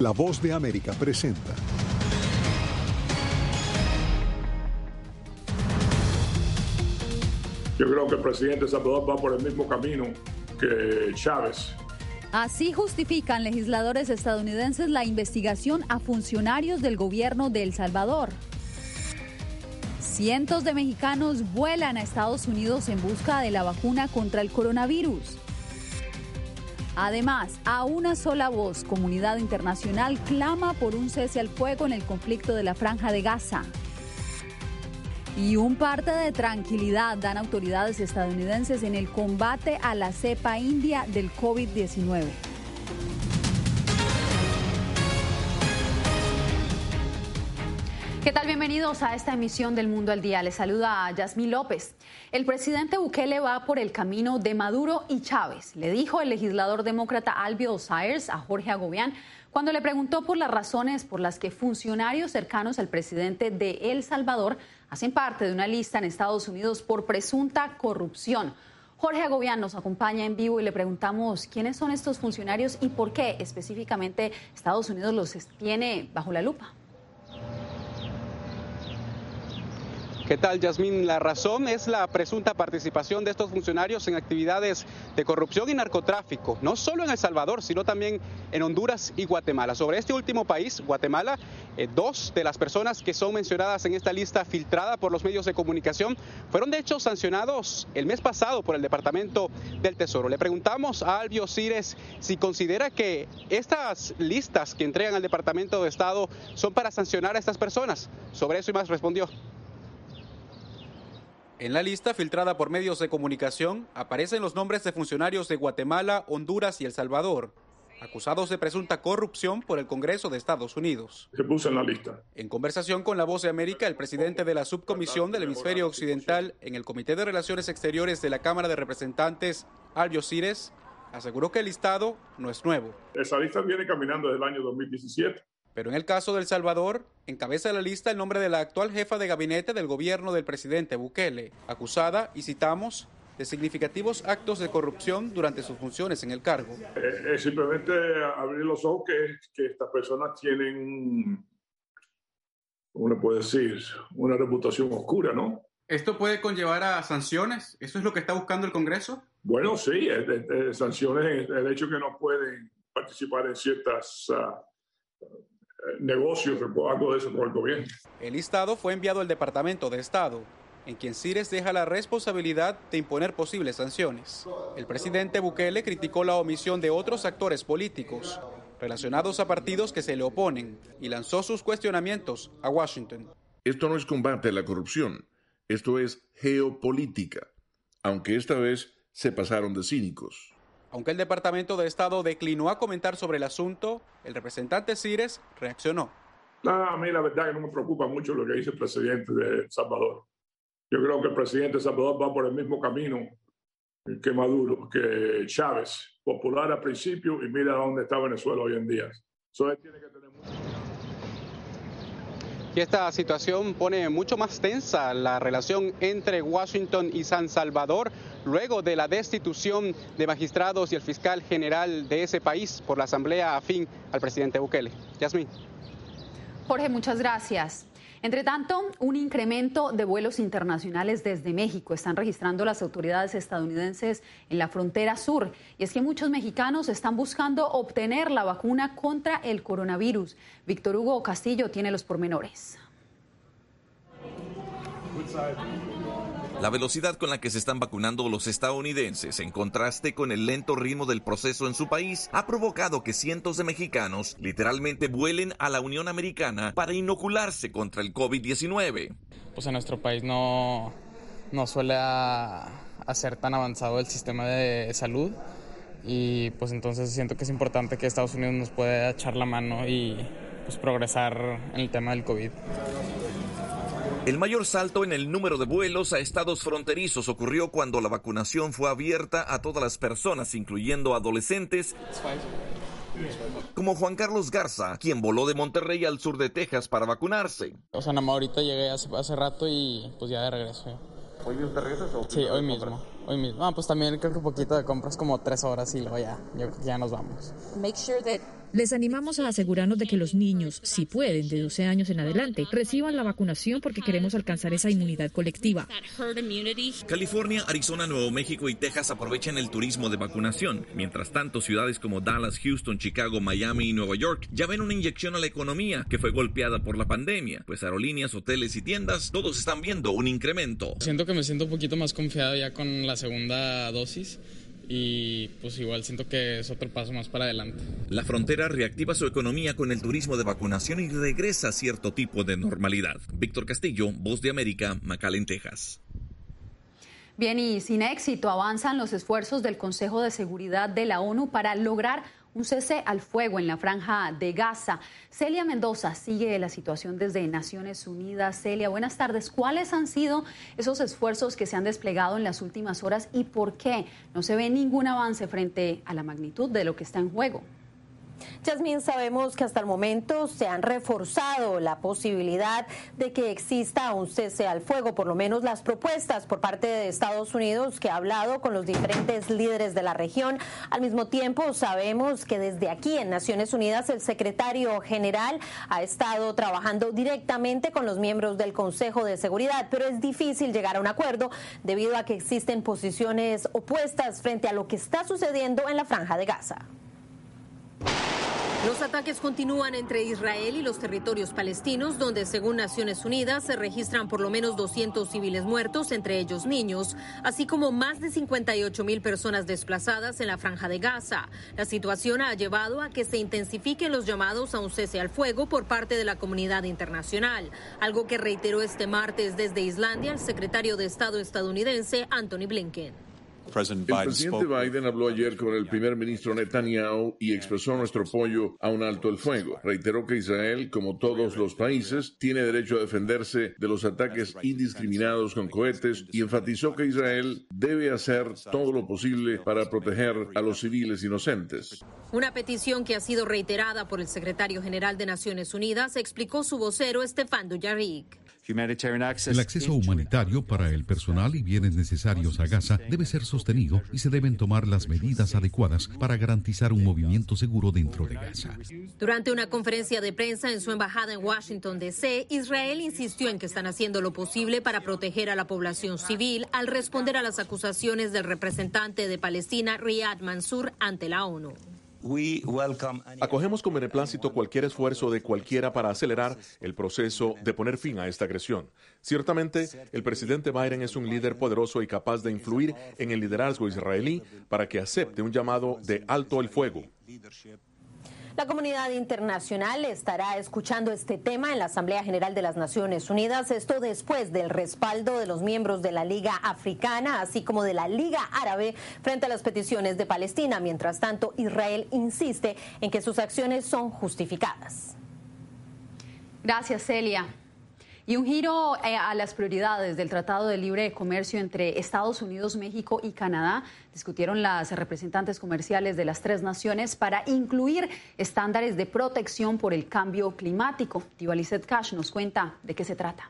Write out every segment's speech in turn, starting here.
La Voz de América presenta. Yo creo que el presidente Salvador va por el mismo camino que Chávez. Así justifican legisladores estadounidenses la investigación a funcionarios del gobierno de El Salvador. Cientos de mexicanos vuelan a Estados Unidos en busca de la vacuna contra el coronavirus. Además, a una sola voz, comunidad internacional clama por un cese al fuego en el conflicto de la Franja de Gaza. Y un parte de tranquilidad dan autoridades estadounidenses en el combate a la cepa india del COVID-19. ¿Qué tal? Bienvenidos a esta emisión del Mundo al Día. Les saluda a Yasmín López. El presidente Bukele va por el camino de Maduro y Chávez, le dijo el legislador demócrata Alvio Sayers a Jorge Agobián cuando le preguntó por las razones por las que funcionarios cercanos al presidente de El Salvador hacen parte de una lista en Estados Unidos por presunta corrupción. Jorge Agobián nos acompaña en vivo y le preguntamos quiénes son estos funcionarios y por qué específicamente Estados Unidos los tiene bajo la lupa. ¿Qué tal, Yasmín? La razón es la presunta participación de estos funcionarios en actividades de corrupción y narcotráfico, no solo en El Salvador, sino también en Honduras y Guatemala. Sobre este último país, Guatemala, dos de las personas que son mencionadas en esta lista filtrada por los medios de comunicación fueron de hecho sancionados el mes pasado por el Departamento del Tesoro. Le preguntamos a Alvio Sayers si considera que estas listas que entregan al Departamento de Estado son para sancionar a estas personas. Sobre eso y más respondió. En la lista filtrada por medios de comunicación aparecen los nombres de funcionarios de Guatemala, Honduras y El Salvador, acusados de presunta corrupción por el Congreso de Estados Unidos. Se puso en la lista. En conversación con La Voz de América, el presidente de la subcomisión del hemisferio occidental en el Comité de Relaciones Exteriores de la Cámara de Representantes, Alvio Sayers, aseguró que el listado no es nuevo. Esa lista viene caminando desde el año 2017. Pero en el caso de El Salvador, encabeza la lista el nombre de la actual jefa de gabinete del gobierno del presidente Bukele, acusada, y citamos, de significativos actos de corrupción durante sus funciones en el cargo. Es simplemente abrir los ojos que estas personas tienen, ¿cómo le puedo decir?, una reputación oscura, ¿no? ¿Esto puede conllevar a sanciones? ¿Eso es lo que está buscando el Congreso? Bueno, sí, sanciones, el hecho que no pueden participar en ciertas negocios o algo de eso por el gobierno. El listado fue enviado al Departamento de Estado, en quien Sayers deja la responsabilidad de imponer posibles sanciones. El presidente Bukele criticó la omisión de otros actores políticos relacionados a partidos que se le oponen y lanzó sus cuestionamientos a Washington. Esto no es combate a la corrupción, esto es geopolítica, aunque esta vez se pasaron de cínicos. Aunque el Departamento de Estado declinó a comentar sobre el asunto, el representante Sayers reaccionó. A mí la verdad que no me preocupa mucho lo que dice el presidente de El Salvador. Yo creo que el presidente de El Salvador va por el mismo camino que Maduro, que Chávez, popular al principio y mira dónde está Venezuela hoy en día. Eso tiene que tener mucho. Y esta situación pone mucho más tensa la relación entre Washington y San Salvador luego de la destitución de magistrados y el fiscal general de ese país por la asamblea afín al presidente Bukele. Yasmín. Jorge, muchas gracias. Entre tanto, un incremento de vuelos internacionales desde México están registrando las autoridades estadounidenses en la frontera sur. Y es que muchos mexicanos están buscando obtener la vacuna contra el coronavirus. Víctor Hugo Castillo tiene los pormenores. La velocidad con la que se están vacunando los estadounidenses, en contraste con el lento ritmo del proceso en su país, ha provocado que cientos de mexicanos literalmente vuelen a la Unión Americana para inocularse contra el COVID-19. Pues en nuestro país no suele hacer tan avanzado el sistema de salud y pues entonces siento que es importante que Estados Unidos nos pueda echar la mano y pues progresar en el tema del COVID. El mayor salto en el número de vuelos a estados fronterizos ocurrió cuando la vacunación fue abierta a todas las personas, incluyendo adolescentes, como Juan Carlos Garza, quien voló de Monterrey al sur de Texas para vacunarse. O sea, nada más ahorita llegué hace rato y pues ya de regreso. ¿Hoy mismo te regresas o sí, hoy mismo. Pues también creo que un poquito de compras, como 3 horas y luego ya nos vamos. Make sure that Les animamos a asegurarnos de que los niños, si pueden, de 12 años en adelante, reciban la vacunación porque queremos alcanzar esa inmunidad colectiva. California, Arizona, Nuevo México y Texas aprovechan el turismo de vacunación. Mientras tanto, ciudades como Dallas, Houston, Chicago, Miami y Nueva York ya ven una inyección a la economía que fue golpeada por la pandemia, pues aerolíneas, hoteles y tiendas, todos están viendo un incremento. Siento que me siento un poquito más confiado ya con la segunda dosis. Y pues igual siento que es otro paso más para adelante. La frontera reactiva su economía con el turismo de vacunación y regresa a cierto tipo de normalidad. Víctor Castillo, Voz de América, McAllen, Texas. Bien, y sin éxito avanzan los esfuerzos del Consejo de Seguridad de la ONU para lograr un cese al fuego en la franja de Gaza. Celia Mendoza sigue la situación desde Naciones Unidas. Celia, buenas tardes. ¿Cuáles han sido esos esfuerzos que se han desplegado en las últimas horas y por qué no se ve ningún avance frente a la magnitud de lo que está en juego? Yasmín, sabemos que hasta el momento se han reforzado la posibilidad de que exista un cese al fuego, por lo menos las propuestas por parte de Estados Unidos, que ha hablado con los diferentes líderes de la región. Al mismo tiempo, sabemos que desde aquí en Naciones Unidas el secretario general ha estado trabajando directamente con los miembros del Consejo de Seguridad, pero es difícil llegar a un acuerdo debido a que existen posiciones opuestas frente a lo que está sucediendo en la franja de Gaza. Los ataques continúan entre Israel y los territorios palestinos, donde según Naciones Unidas se registran por lo menos 200 civiles muertos, entre ellos niños, así como más de 58,000 personas desplazadas en la franja de Gaza. La situación ha llevado a que se intensifiquen los llamados a un cese al fuego por parte de la comunidad internacional, algo que reiteró este martes desde Islandia el secretario de Estado estadounidense Antony Blinken. El presidente Biden habló ayer con el primer ministro Netanyahu y expresó nuestro apoyo a un alto el fuego. Reiteró que Israel, como todos los países, tiene derecho a defenderse de los ataques indiscriminados con cohetes y enfatizó que Israel debe hacer todo lo posible para proteger a los civiles inocentes. Una petición que ha sido reiterada por el secretario general de Naciones Unidas, explicó su vocero Stefan Dujarric. El acceso humanitario para el personal y bienes necesarios a Gaza debe ser sostenido y se deben tomar las medidas adecuadas para garantizar un movimiento seguro dentro de Gaza. Durante una conferencia de prensa en su embajada en Washington, D.C., Israel insistió en que están haciendo lo posible para proteger a la población civil al responder a las acusaciones del representante de Palestina, Riyad Mansour, ante la ONU. Acogemos con beneplácito cualquier esfuerzo de cualquiera para acelerar el proceso de poner fin a esta agresión. Ciertamente, el presidente Biden es un líder poderoso y capaz de influir en el liderazgo israelí para que acepte un llamado de alto el fuego. La comunidad internacional estará escuchando este tema en la Asamblea General de las Naciones Unidas, esto después del respaldo de los miembros de la Liga Africana, así como de la Liga Árabe, frente a las peticiones de Palestina. Mientras tanto, Israel insiste en que sus acciones son justificadas. Gracias, Celia. Y un giro a las prioridades del Tratado de Libre Comercio entre Estados Unidos, México y Canadá. Discutieron las representantes comerciales de las tres naciones para incluir estándares de protección por el cambio climático. Tibalicet Cash nos cuenta de qué se trata.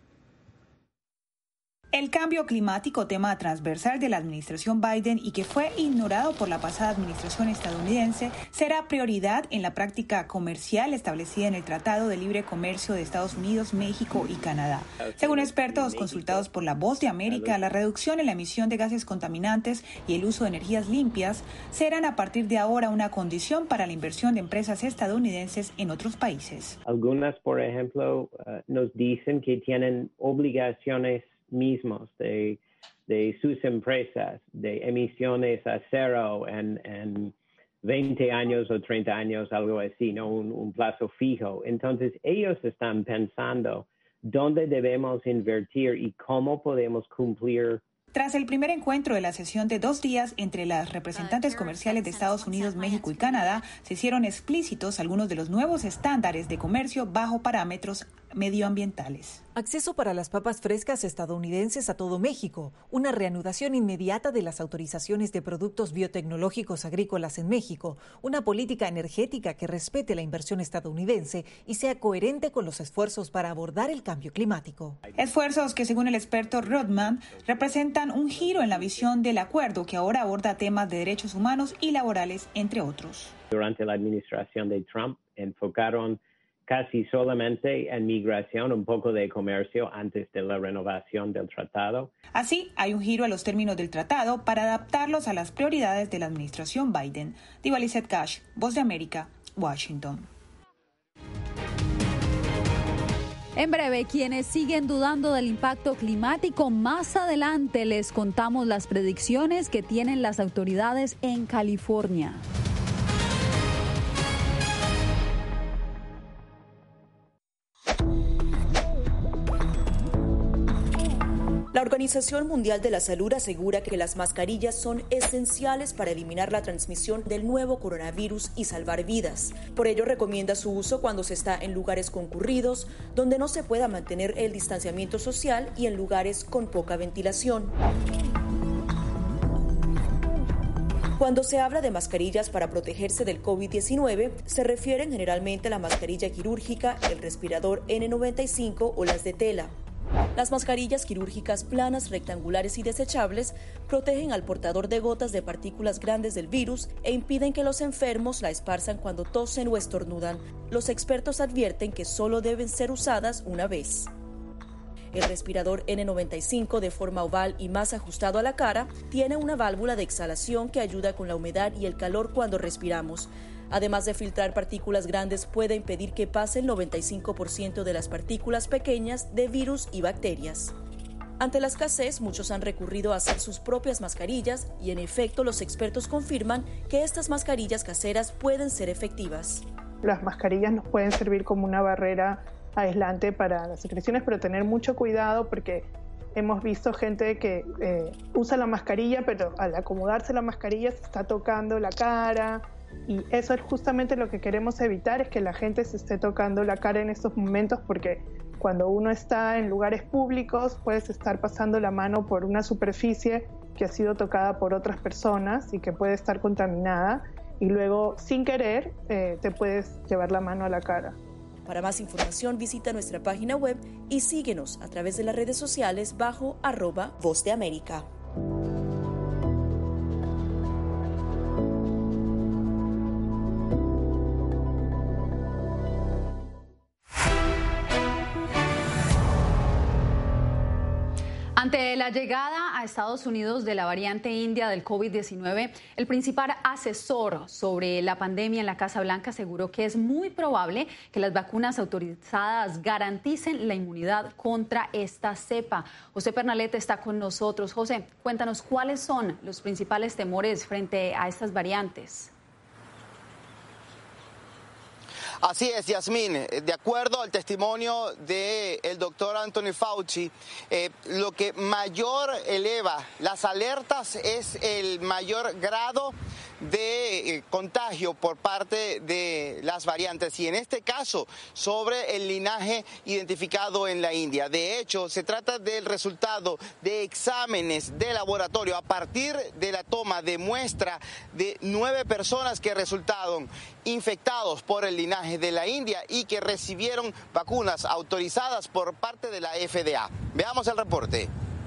El cambio climático, tema transversal de la administración Biden y que fue ignorado por la pasada administración estadounidense, será prioridad en la práctica comercial establecida en el Tratado de Libre Comercio de Estados Unidos, México y Canadá. Según expertos consultados por La Voz de América, la reducción en la emisión de gases contaminantes y el uso de energías limpias serán a partir de ahora una condición para la inversión de empresas estadounidenses en otros países. Algunas, por ejemplo, nos dicen que tienen obligaciones mismos de sus empresas, de emisiones a cero en 20 años o 30 años, algo así, ¿no? Un plazo fijo. Entonces, ellos están pensando dónde debemos invertir y cómo podemos cumplir. Tras el primer encuentro de la sesión de 2 días entre las representantes comerciales de Estados Unidos, México y Canadá, se hicieron explícitos algunos de los nuevos estándares de comercio bajo parámetros medioambientales. Acceso para las papas frescas estadounidenses a todo México, una reanudación inmediata de las autorizaciones de productos biotecnológicos agrícolas en México, una política energética que respete la inversión estadounidense y sea coherente con los esfuerzos para abordar el cambio climático. Esfuerzos que, según el experto Rodman, representan un giro en la visión del acuerdo que ahora aborda temas de derechos humanos y laborales, entre otros. Durante la administración de Trump enfocaron casi solamente en migración, un poco de comercio antes de la renovación del tratado. Así, hay un giro a los términos del tratado para adaptarlos a las prioridades de la administración Biden. Diva Lizette Cash, Voz de América, Washington. En breve, quienes siguen dudando del impacto climático, más adelante les contamos las predicciones que tienen las autoridades en California. La Organización Mundial de la Salud asegura que las mascarillas son esenciales para eliminar la transmisión del nuevo coronavirus y salvar vidas. Por ello, recomienda su uso cuando se está en lugares concurridos, donde no se pueda mantener el distanciamiento social y en lugares con poca ventilación. Cuando se habla de mascarillas para protegerse del COVID-19, se refieren generalmente a la mascarilla quirúrgica, el respirador N95 o las de tela. Las mascarillas quirúrgicas planas, rectangulares y desechables protegen al portador de gotas de partículas grandes del virus e impiden que los enfermos la esparzan cuando tosen o estornudan. Los expertos advierten que solo deben ser usadas una vez. El respirador N95, de forma oval y más ajustado a la cara, tiene una válvula de exhalación que ayuda con la humedad y el calor cuando respiramos. Además de filtrar partículas grandes, puede impedir que pase el 95% de las partículas pequeñas de virus y bacterias. Ante la escasez, muchos han recurrido a hacer sus propias mascarillas y, en efecto, los expertos confirman que estas mascarillas caseras pueden ser efectivas. Las mascarillas nos pueden servir como una barrera aislante para las secreciones, pero tener mucho cuidado porque hemos visto gente que usa la mascarilla, pero al acomodarse la mascarilla se está tocando la cara. Y eso es justamente lo que queremos evitar, es que la gente se esté tocando la cara en estos momentos, porque cuando uno está en lugares públicos puedes estar pasando la mano por una superficie que ha sido tocada por otras personas y que puede estar contaminada y luego sin querer te puedes llevar la mano a la cara. Para más información visita nuestra página web y síguenos a través de las redes sociales bajo @Voz de América. Ante la llegada a Estados Unidos de la variante india del COVID-19, el principal asesor sobre la pandemia en la Casa Blanca aseguró que es muy probable que las vacunas autorizadas garanticen la inmunidad contra esta cepa. José Pernalete está con nosotros. José, cuéntanos cuáles son los principales temores frente a estas variantes. Así es, Yasmín. De acuerdo al testimonio del doctor Anthony Fauci, lo que mayor eleva las alertas es el mayor grado de contagio por parte de las variantes y en este caso sobre el linaje identificado en la India. De hecho, se trata del resultado de exámenes de laboratorio a partir de la toma de muestra de 9 personas que resultaron infectados por el linaje de la India y que recibieron vacunas autorizadas por parte de la FDA. Veamos el reporte.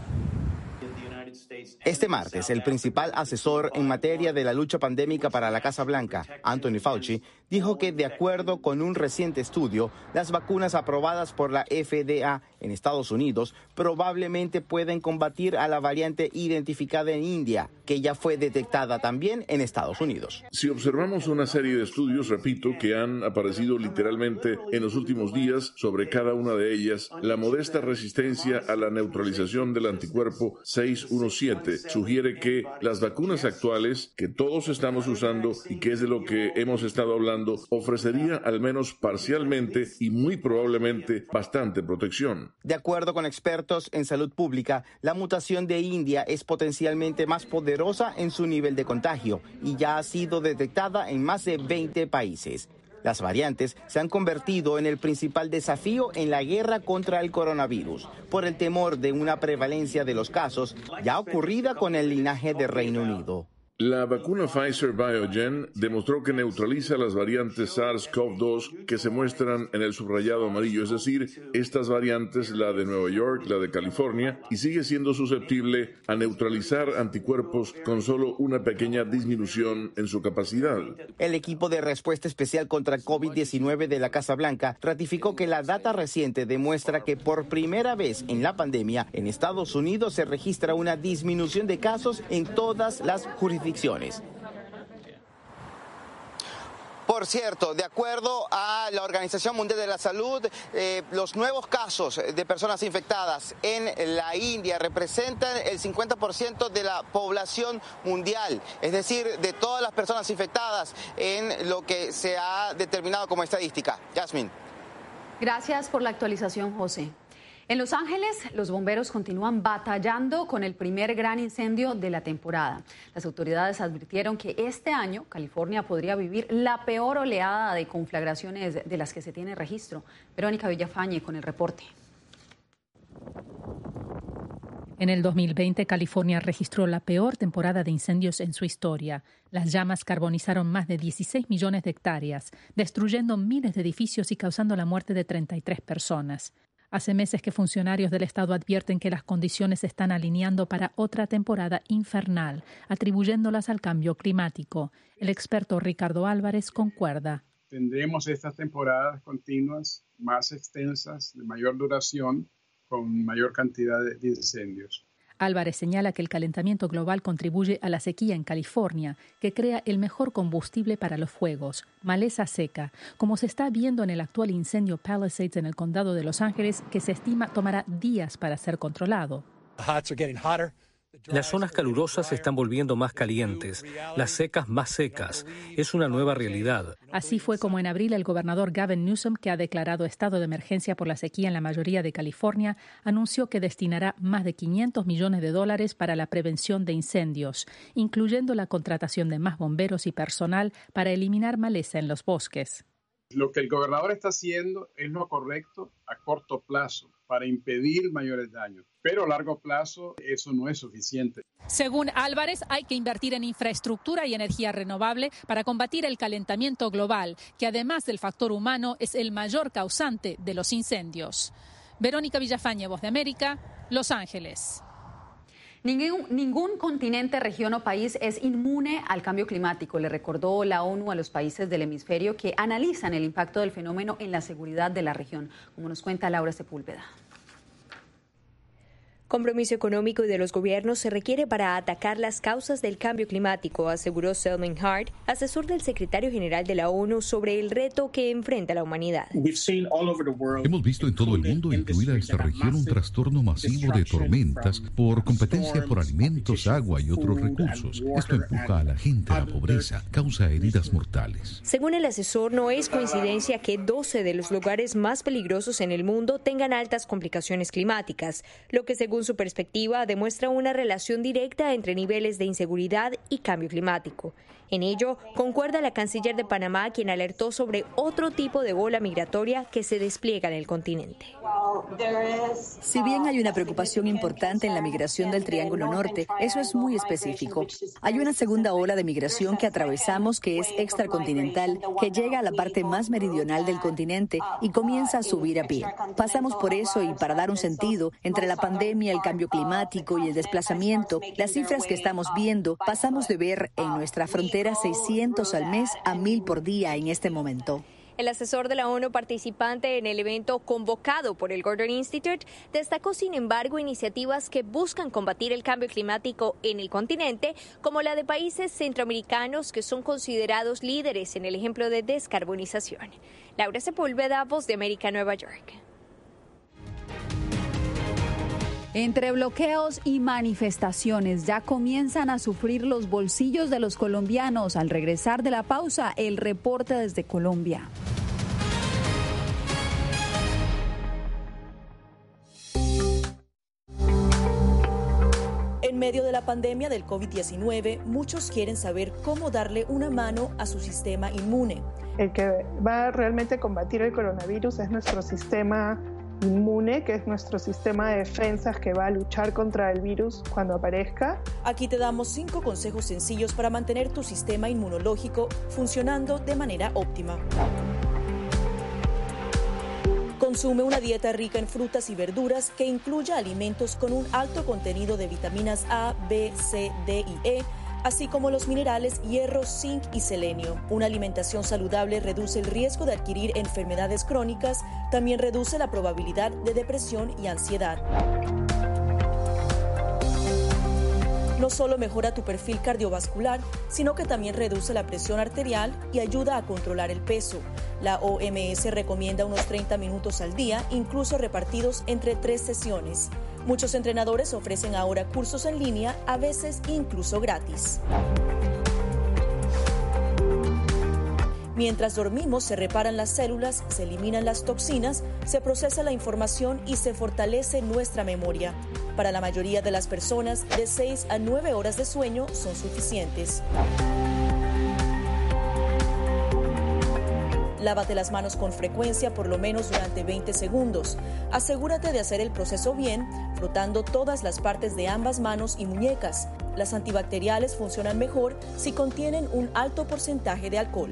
Este martes, el principal asesor en materia de la lucha pandémica para la Casa Blanca, Anthony Fauci, dijo que de acuerdo con un reciente estudio, las vacunas aprobadas por la FDA en Estados Unidos probablemente pueden combatir a la variante identificada en India, que ya fue detectada también en Estados Unidos. Si observamos una serie de estudios, repito, que han aparecido literalmente en los últimos días sobre cada una de ellas, la modesta resistencia a la neutralización del anticuerpo 617 sugiere que las vacunas actuales que todos estamos usando y que es de lo que hemos estado hablando, ofrecería al menos parcialmente y muy probablemente bastante protección. De acuerdo con expertos en salud pública, la mutación de India es potencialmente más poderosa en su nivel de contagio y ya ha sido detectada en más de 20 países. Las variantes se han convertido en el principal desafío en la guerra contra el coronavirus, por el temor de una prevalencia de los casos ya ocurrida con el linaje de Reino Unido. La vacuna Pfizer-BioNTech demostró que neutraliza las variantes SARS-CoV-2 que se muestran en el subrayado amarillo, es decir, estas variantes, la de Nueva York, la de California, y sigue siendo susceptible a neutralizar anticuerpos con solo una pequeña disminución en su capacidad. El equipo de respuesta especial contra COVID-19 de la Casa Blanca ratificó que la data reciente demuestra que por primera vez en la pandemia en Estados Unidos se registra una disminución de casos en todas las jurisdicciones. Por cierto, de acuerdo a la Organización Mundial de la Salud, los nuevos casos de personas infectadas en la India representan el 50% de la población mundial, es decir, de todas las personas infectadas en lo que se ha determinado como estadística. Yasmín. Gracias por la actualización, José. En Los Ángeles, los bomberos continúan batallando con el primer gran incendio de la temporada. Las autoridades advirtieron que este año California podría vivir la peor oleada de conflagraciones de las que se tiene registro. Verónica Villafañe con el reporte. En el 2020, California registró la peor temporada de incendios en su historia. Las llamas carbonizaron más de 16 millones de hectáreas, destruyendo miles de edificios y causando la muerte de 33 personas. Hace meses que funcionarios del estado advierten que las condiciones se están alineando para otra temporada infernal, atribuyéndolas al cambio climático. El experto Ricardo Álvarez concuerda. Tendremos estas temporadas continuas, más extensas, de mayor duración, con mayor cantidad de incendios. Álvarez señala que el calentamiento global contribuye a la sequía en California, que crea el mejor combustible para los fuegos, maleza seca, como se está viendo en el actual incendio Palisades en el condado de Los Ángeles, que se estima tomará días para ser controlado. Las zonas calurosas se están volviendo más calientes, las secas más secas. Es una nueva realidad. Así fue como en abril el gobernador Gavin Newsom, que ha declarado estado de emergencia por la sequía en la mayoría de California, anunció que destinará más de $500 millones para la prevención de incendios, incluyendo la contratación de más bomberos y personal para eliminar maleza en los bosques. Lo que el gobernador está haciendo es lo correcto a corto plazo para impedir mayores daños, pero a largo plazo eso no es suficiente. Según Álvarez, hay que invertir en infraestructura y energía renovable para combatir el calentamiento global, que además del factor humano es el mayor causante de los incendios. Verónica Villafañe, Voz de América, Los Ángeles. Ningún continente, región o país es inmune al cambio climático, le recordó la ONU a los países del hemisferio que analizan el impacto del fenómeno en la seguridad de la región, como nos cuenta Laura Sepúlveda. Compromiso económico de los gobiernos se requiere para atacar las causas del cambio climático, aseguró Selman Hart, asesor del secretario general de la ONU, sobre el reto que enfrenta la humanidad. Hemos visto en todo el mundo, incluida esta región, un trastorno masivo de tormentas por competencia por alimentos, agua y otros recursos. Esto empuja a la gente a la pobreza, causa heridas mortales. Según el asesor, no es coincidencia que 12 de los lugares más peligrosos en el mundo tengan altas complicaciones climáticas, lo que según su perspectiva demuestra una relación directa entre niveles de inseguridad y cambio climático. En ello, concuerda la canciller de Panamá, quien alertó sobre otro tipo de ola migratoria que se despliega en el continente. Si bien hay una preocupación importante en la migración del Triángulo Norte, eso es muy específico. Hay una segunda ola de migración que atravesamos que es extracontinental, que llega a la parte más meridional del continente y comienza a subir a pie. Pasamos por eso y para dar un sentido, entre la pandemia, el cambio climático y el desplazamiento, las cifras que estamos viendo, pasamos de ver en nuestra frontera 600 al mes a 1,000 por día en este momento. El asesor de la ONU participante en el evento convocado por el Gordon Institute destacó, sin embargo, iniciativas que buscan combatir el cambio climático en el continente, como la de países centroamericanos que son considerados líderes en el ejemplo de descarbonización. Laura Sepúlveda, Voz de América, Nueva York. Entre bloqueos y manifestaciones ya comienzan a sufrir los bolsillos de los colombianos. Al regresar de la pausa, el reporte desde Colombia. En medio de la pandemia del COVID-19, muchos quieren saber cómo darle una mano a su sistema inmune. El que va realmente a combatir el coronavirus es nuestro sistema inmune, que es nuestro sistema de defensas que va a luchar contra el virus cuando aparezca. Aquí te damos 5 consejos sencillos para mantener tu sistema inmunológico funcionando de manera óptima. Consume una dieta rica en frutas y verduras que incluya alimentos con un alto contenido de vitaminas A, B, C, D y E, así como los minerales hierro, zinc y selenio. Una alimentación saludable reduce el riesgo de adquirir enfermedades crónicas, también reduce la probabilidad de depresión y ansiedad. No solo mejora tu perfil cardiovascular, sino que también reduce la presión arterial y ayuda a controlar el peso. La OMS recomienda unos 30 minutos al día, incluso repartidos entre 3 sesiones. Muchos entrenadores ofrecen ahora cursos en línea, a veces incluso gratis. Mientras dormimos, se reparan las células, se eliminan las toxinas, se procesa la información y se fortalece nuestra memoria. Para la mayoría de las personas, de 6 a 9 horas de sueño son suficientes. Lávate las manos con frecuencia, por lo menos durante 20 segundos. Asegúrate de hacer el proceso bien, frotando todas las partes de ambas manos y muñecas. Las antibacteriales funcionan mejor si contienen un alto porcentaje de alcohol.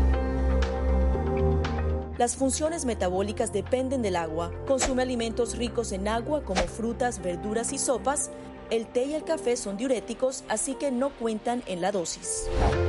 Las funciones metabólicas dependen del agua. Consume alimentos ricos en agua como frutas, verduras y sopas. El té y el café son diuréticos, así que no cuentan en la dosis.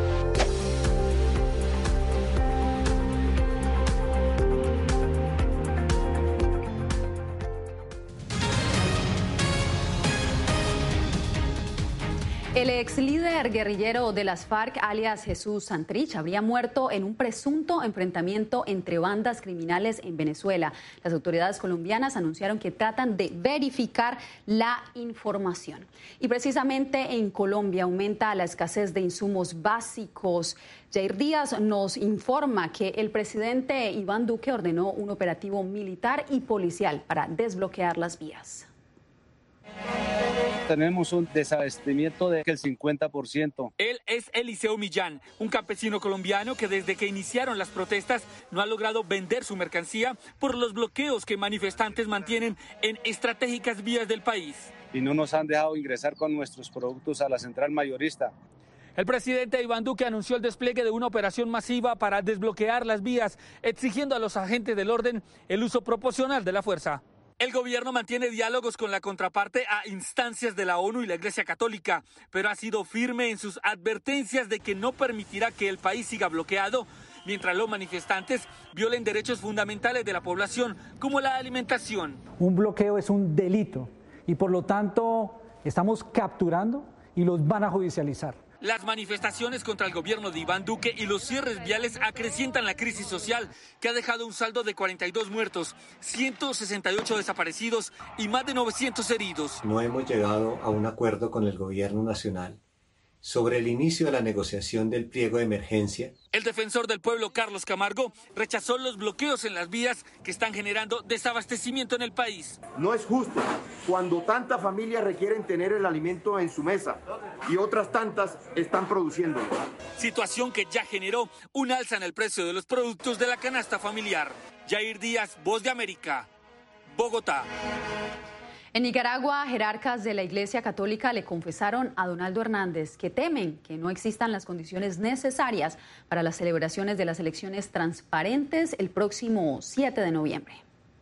El ex líder guerrillero de las FARC, alias Jesús Santrich, habría muerto en un presunto enfrentamiento entre bandas criminales en Venezuela. Las autoridades colombianas anunciaron que tratan de verificar la información. Y precisamente en Colombia aumenta la escasez de insumos básicos. Jair Díaz nos informa que el presidente Iván Duque ordenó un operativo militar y policial para desbloquear las vías. Tenemos un desabastecimiento del 50%. Él es Eliseo Millán, un campesino colombiano que desde que iniciaron las protestas no ha logrado vender su mercancía por los bloqueos que manifestantes mantienen en estratégicas vías del país. Y no nos han dejado ingresar con nuestros productos a la central mayorista. El presidente Iván Duque anunció el despliegue de una operación masiva para desbloquear las vías, exigiendo a los agentes del orden el uso proporcional de la fuerza. El gobierno mantiene diálogos con la contraparte a instancias de la ONU y la Iglesia Católica, pero ha sido firme en sus advertencias de que no permitirá que el país siga bloqueado, mientras los manifestantes violen derechos fundamentales de la población, como la alimentación. Un bloqueo es un delito y por lo tanto estamos capturando y los van a judicializar. Las manifestaciones contra el gobierno de Iván Duque y los cierres viales acrecientan la crisis social, que ha dejado un saldo de 42 muertos, 168 desaparecidos y más de 900 heridos. No hemos llegado a un acuerdo con el gobierno nacional sobre el inicio de la negociación del pliego de emergencia. El defensor del pueblo, Carlos Camargo, rechazó los bloqueos en las vías que están generando desabastecimiento en el país. No es justo cuando tantas familias requieren tener el alimento en su mesa y otras tantas están produciéndolo. Situación que ya generó un alza en el precio de los productos de la canasta familiar. Jair Díaz, Voz de América, Bogotá. En Nicaragua, jerarcas de la Iglesia Católica le confesaron a Donaldo Hernández que temen que no existan las condiciones necesarias para las celebraciones de las elecciones transparentes el próximo 7 de noviembre.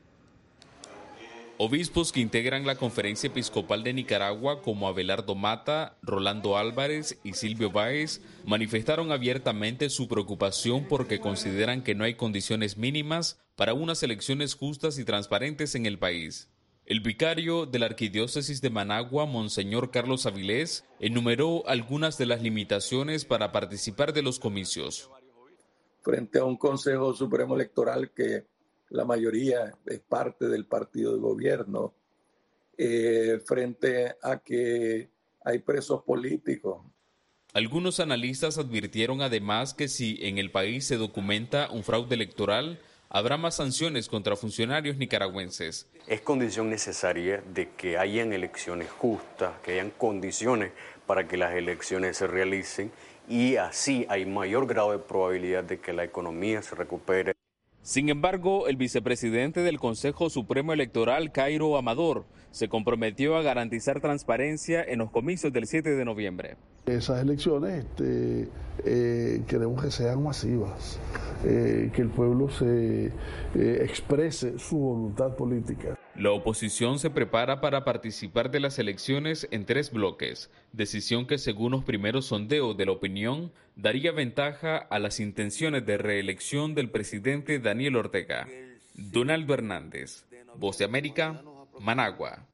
Obispos que integran la Conferencia Episcopal de Nicaragua, como Abelardo Mata, Rolando Álvarez y Silvio Báez, manifestaron abiertamente su preocupación porque consideran que no hay condiciones mínimas para unas elecciones justas y transparentes en el país. El vicario de la Arquidiócesis de Managua, Monseñor Carlos Avilés, enumeró algunas de las limitaciones para participar de los comicios. Frente a un Consejo Supremo Electoral que la mayoría es parte del partido de gobierno, frente a que hay presos políticos. Algunos analistas advirtieron además que si en el país se documenta un fraude electoral, habrá más sanciones contra funcionarios nicaragüenses. Es condición necesaria de que hayan elecciones justas, que hayan condiciones para que las elecciones se realicen y así hay mayor grado de probabilidad de que la economía se recupere. Sin embargo, el vicepresidente del Consejo Supremo Electoral, Cairo Amador, se comprometió a garantizar transparencia en los comicios del 7 de noviembre. Esas elecciones queremos que sean masivas, que el pueblo se exprese su voluntad política. La oposición se prepara para participar de las elecciones en 3 bloques, decisión que según los primeros sondeos de la opinión daría ventaja a las intenciones de reelección del presidente Daniel Ortega. Donaldo Hernández, Voz de América, Managua.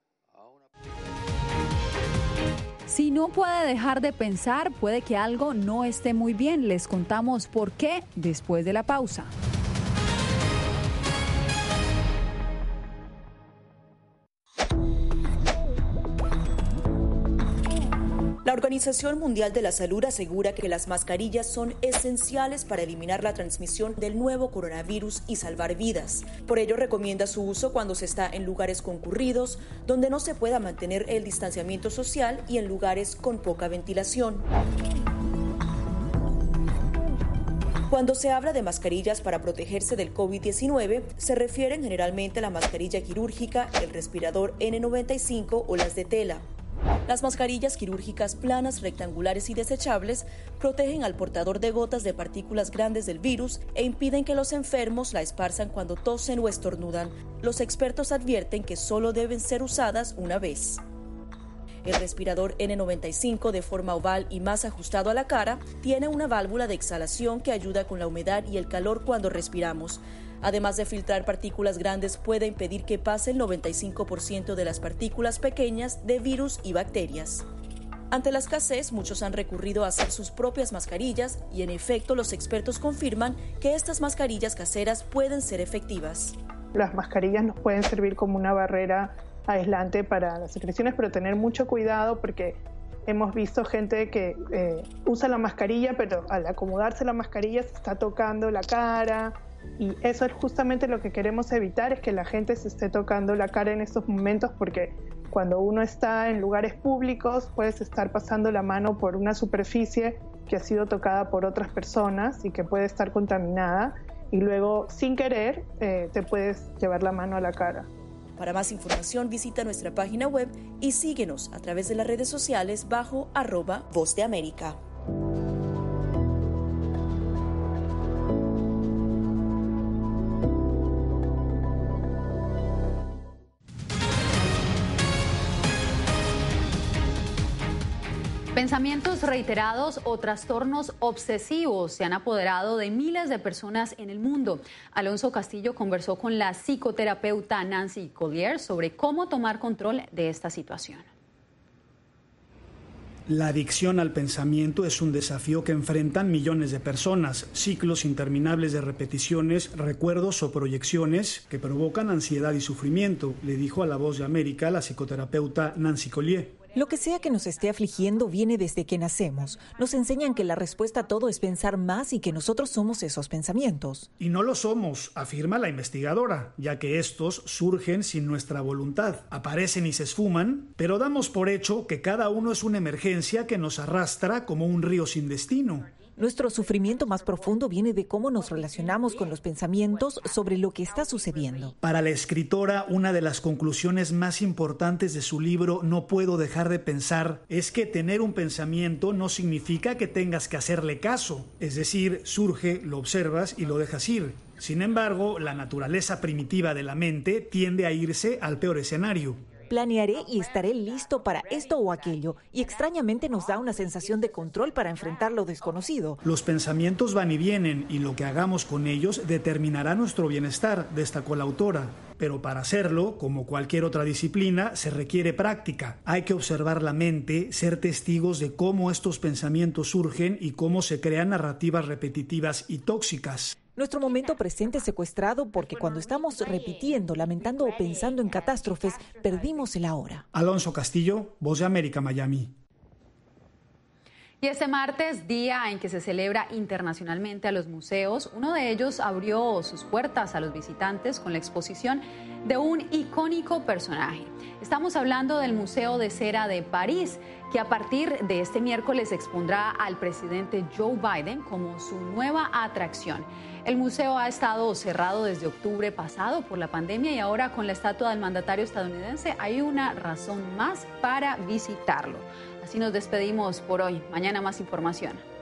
Si no puede dejar de pensar, puede que algo no esté muy bien. Les contamos por qué después de la pausa. La Organización Mundial de la Salud asegura que las mascarillas son esenciales para eliminar la transmisión del nuevo coronavirus y salvar vidas. Por ello, recomienda su uso cuando se está en lugares concurridos, donde no se pueda mantener el distanciamiento social y en lugares con poca ventilación. Cuando se habla de mascarillas para protegerse del COVID-19, se refieren generalmente a la mascarilla quirúrgica, el respirador N95 o las de tela. Las mascarillas quirúrgicas planas, rectangulares y desechables protegen al portador de gotas de partículas grandes del virus e impiden que los enfermos la esparzan cuando tosen o estornudan. Los expertos advierten que solo deben ser usadas una vez. El respirador N95, de forma oval y más ajustado a la cara, tiene una válvula de exhalación que ayuda con la humedad y el calor cuando respiramos. Además de filtrar partículas grandes, puede impedir que pase el 95% de las partículas pequeñas de virus y bacterias. Ante la escasez, muchos han recurrido a hacer sus propias mascarillas y, en efecto, los expertos confirman que estas mascarillas caseras pueden ser efectivas. Las mascarillas nos pueden servir como una barrera aislante para las secreciones, pero tener mucho cuidado porque hemos visto gente que usa la mascarilla, pero al acomodarse la mascarilla se está tocando la cara. Y eso es justamente lo que queremos evitar, es que la gente se esté tocando la cara en estos momentos, porque cuando uno está en lugares públicos puedes estar pasando la mano por una superficie que ha sido tocada por otras personas y que puede estar contaminada y luego sin querer te puedes llevar la mano a la cara. Para más información visita nuestra página web y síguenos a través de las redes sociales bajo @Voz de América. Pensamientos reiterados o trastornos obsesivos se han apoderado de miles de personas en el mundo. Alonso Castillo conversó con la psicoterapeuta Nancy Collier sobre cómo tomar control de esta situación. La adicción al pensamiento es un desafío que enfrentan millones de personas, ciclos interminables de repeticiones, recuerdos o proyecciones que provocan ansiedad y sufrimiento, le dijo a La Voz de América la psicoterapeuta Nancy Collier. Lo que sea que nos esté afligiendo viene desde que nacemos. Nos enseñan que la respuesta a todo es pensar más y que nosotros somos esos pensamientos. Y no lo somos, afirma la investigadora, ya que estos surgen sin nuestra voluntad, aparecen y se esfuman, pero damos por hecho que cada uno es una emergencia que nos arrastra como un río sin destino. Nuestro sufrimiento más profundo viene de cómo nos relacionamos con los pensamientos sobre lo que está sucediendo. Para la escritora, una de las conclusiones más importantes de su libro No puedo dejar de pensar es que tener un pensamiento no significa que tengas que hacerle caso. Es decir, surge, lo observas y lo dejas ir. Sin embargo, la naturaleza primitiva de la mente tiende a irse al peor escenario. Planearé y estaré listo para esto o aquello, y extrañamente nos da una sensación de control para enfrentar lo desconocido. Los pensamientos van y vienen, y lo que hagamos con ellos determinará nuestro bienestar, destacó la autora. Pero para hacerlo, como cualquier otra disciplina, se requiere práctica. Hay que observar la mente, ser testigos de cómo estos pensamientos surgen y cómo se crean narrativas repetitivas y tóxicas. Nuestro momento presente es secuestrado porque cuando estamos repitiendo, lamentando o pensando en catástrofes, perdimos el ahora. Alonso Castillo, Voz de América, Miami. Y este martes, día en que se celebra internacionalmente a los museos, uno de ellos abrió sus puertas a los visitantes con la exposición de un icónico personaje. Estamos hablando del Museo de Cera de París, que a partir de este miércoles expondrá al presidente Joe Biden como su nueva atracción. El museo ha estado cerrado desde octubre pasado por la pandemia y ahora con la estatua del mandatario estadounidense hay una razón más para visitarlo. Así nos despedimos por hoy. Mañana más información.